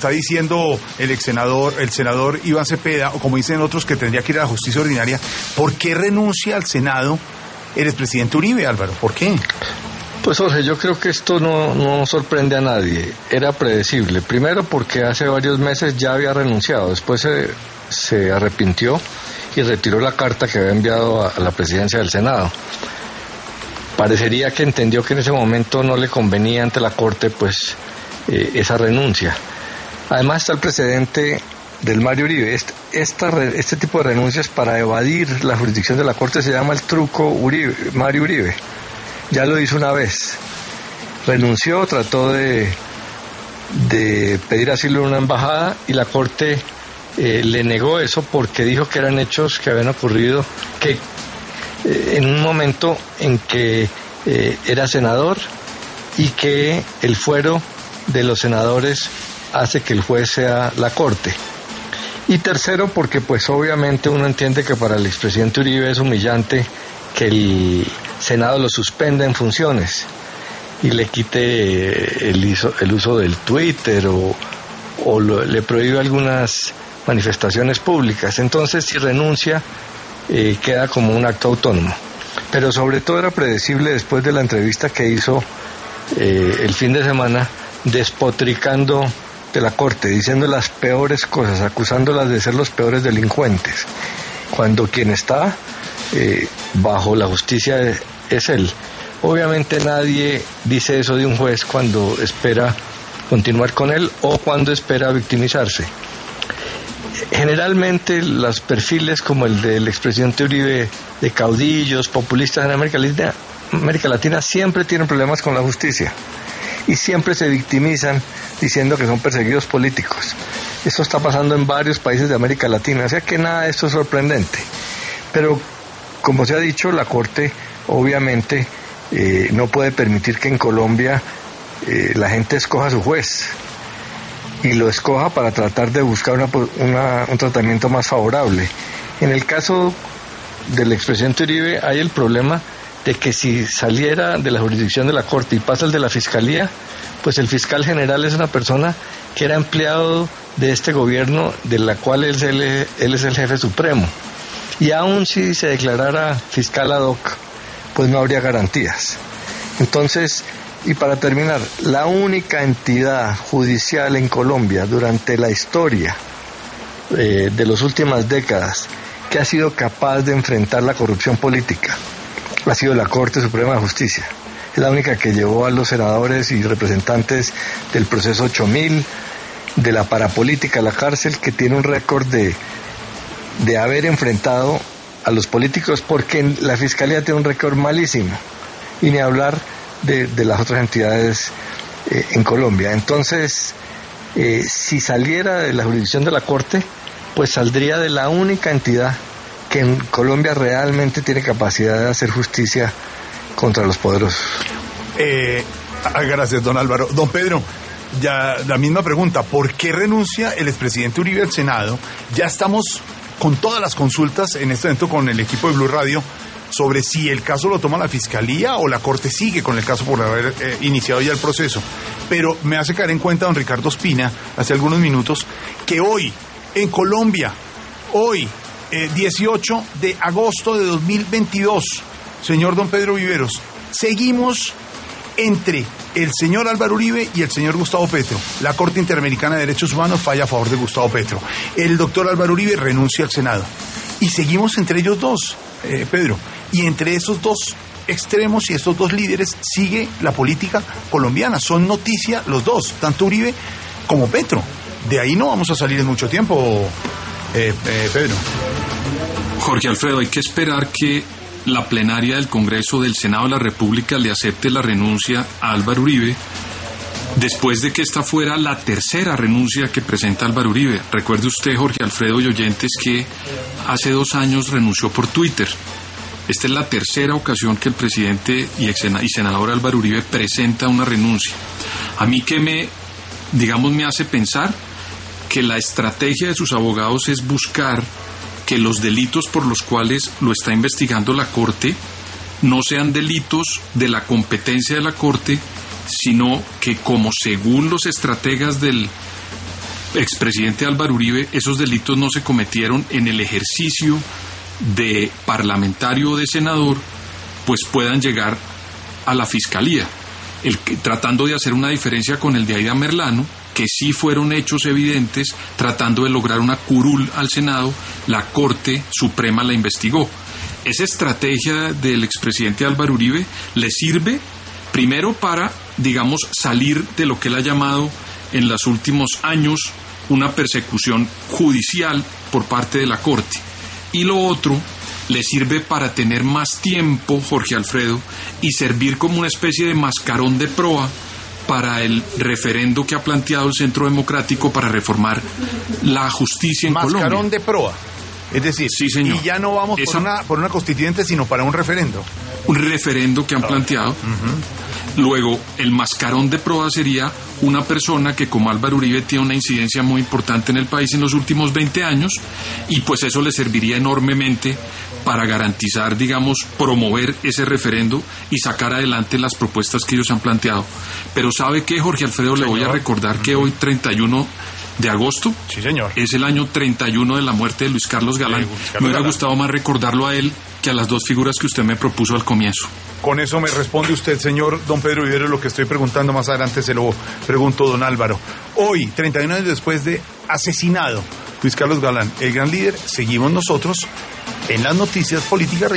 está diciendo el senador Iván Cepeda, o como dicen otros, que tendría que ir a la justicia ordinaria. ¿Por qué renuncia al Senado el expresidente Uribe, Álvaro? ¿Por qué? Pues Jorge, yo creo que esto no sorprende a nadie, era predecible. Primero porque hace varios meses ya había renunciado, después se arrepintió y retiró la carta que había enviado a la presidencia del Senado. Parecería que entendió que en ese momento no le convenía ante la Corte pues esa renuncia. Además está el precedente del Mario Uribe. Este tipo de renuncias para evadir la jurisdicción de la Corte se llama el truco Mario Uribe. Ya lo hizo una vez. Renunció, trató de pedir asilo en una embajada y la Corte le negó eso porque dijo que eran hechos que habían ocurrido, que en un momento en que era senador y que el fuero de los senadores hace que el juez sea la Corte. Y tercero, porque pues obviamente uno entiende que para el expresidente Uribe es humillante que el Senado lo suspenda en funciones y le quite el uso del Twitter o le prohíbe algunas manifestaciones públicas. Entonces, si renuncia, queda como un acto autónomo. Pero sobre todo era predecible después de la entrevista que hizo el fin de semana, despotricando de la Corte, diciendo las peores cosas, acusándolas de ser los peores delincuentes, cuando quien está bajo la justicia es él. Obviamente nadie dice eso de un juez cuando espera continuar con él o cuando espera victimizarse. Generalmente los perfiles como el del expresidente Uribe, de caudillos, populistas en América Latina siempre tienen problemas con la justicia y siempre se victimizan diciendo que son perseguidos políticos. Esto está pasando en varios países de América Latina, o sea que nada de esto es sorprendente. Pero, como se ha dicho, la Corte obviamente no puede permitir que en Colombia la gente escoja a su juez y lo escoja para tratar de buscar un tratamiento más favorable. En el caso del expresidente Uribe hay el problema de que si saliera de la jurisdicción de la Corte y pasa el de la Fiscalía, pues el fiscal general es una persona que era empleado de este gobierno, de la cual él es el jefe supremo. Y aún si se declarara fiscal ad hoc, pues no habría garantías. Entonces, y para terminar, la única entidad judicial en Colombia durante la historia de las últimas décadas que ha sido capaz de enfrentar la corrupción política ha sido la Corte Suprema de Justicia. Es la única que llevó a los senadores y representantes del proceso 8000, de la parapolítica a la cárcel, que tiene un récord de haber enfrentado a los políticos, porque la Fiscalía tiene un récord malísimo, y ni hablar de las otras entidades en Colombia. Entonces, si saliera de la jurisdicción de la Corte, pues saldría de la única entidad que en Colombia realmente tiene capacidad de hacer justicia contra los poderosos. Gracias, don Álvaro. Don Pedro, ya la misma pregunta, ¿por qué renuncia el expresidente Uribe al Senado? Ya estamos con todas las consultas en este momento con el equipo de Blue Radio sobre si el caso lo toma la Fiscalía o la Corte sigue con el caso por haber iniciado ya el proceso. Pero me hace caer en cuenta don Ricardo Ospina, hace algunos minutos, que hoy, en Colombia, 18 de agosto de 2022, señor don Pedro Viveros, seguimos entre el señor Álvaro Uribe y el señor Gustavo Petro. La Corte Interamericana de Derechos Humanos falla a favor de Gustavo Petro. El doctor Álvaro Uribe renuncia al Senado. Y seguimos entre ellos dos, Pedro. Y entre esos dos extremos y estos dos líderes sigue la política colombiana. Son noticia los dos, tanto Uribe como Petro. De ahí no vamos a salir en mucho tiempo, Pedro. Jorge Alfredo, hay que esperar que la plenaria del Congreso del Senado de la República le acepte la renuncia a Álvaro Uribe, después de que esta fuera la tercera renuncia que presenta Álvaro Uribe. Recuerde usted, Jorge Alfredo y oyentes, que hace 2 años renunció por Twitter. Esta es la tercera ocasión que el presidente y senador Álvaro Uribe presenta una renuncia. A mí que me hace pensar que la estrategia de sus abogados es buscar que los delitos por los cuales lo está investigando la Corte no sean delitos de la competencia de la Corte, sino que, como según los estrategas del expresidente Álvaro Uribe, esos delitos no se cometieron en el ejercicio de parlamentario o de senador, pues puedan llegar a la fiscalía, tratando de hacer una diferencia con el de Aida Merlano, que sí fueron hechos evidentes, tratando de lograr una curul al Senado. La Corte Suprema la investigó. Esa estrategia del expresidente Álvaro Uribe le sirve primero para, digamos, salir de lo que él ha llamado en los últimos años una persecución judicial por parte de la Corte. Y lo otro, le sirve para tener más tiempo, Jorge Alfredo, y servir como una especie de mascarón de proa para el referendo que ha planteado el Centro Democrático para reformar la justicia en Colombia. Mascarón de proa. Es decir, sí, señor. Y ya no vamos por una constituyente, sino para un referendo. Un referendo que han planteado. Luego, el mascarón de proa sería una persona que, como Álvaro Uribe, tiene una incidencia muy importante en el país en los últimos 20 años, y pues eso le serviría enormemente para garantizar, digamos, promover ese referendo y sacar adelante las propuestas que ellos han planteado. Pero ¿sabe qué, Jorge Alfredo? Le voy a recordar que hoy, 31 de agosto, sí, señor, es el año 31 de la muerte de Luis Carlos Galán. Me hubiera gustado más recordarlo a él que a las dos figuras que usted me propuso al comienzo. Con eso me responde usted, señor don Pedro Viveros, lo que estoy preguntando. Más adelante se lo pregunto, don Álvaro. Hoy, 31 años después de asesinado Luis Carlos Galán, el gran líder, seguimos nosotros en las noticias políticas.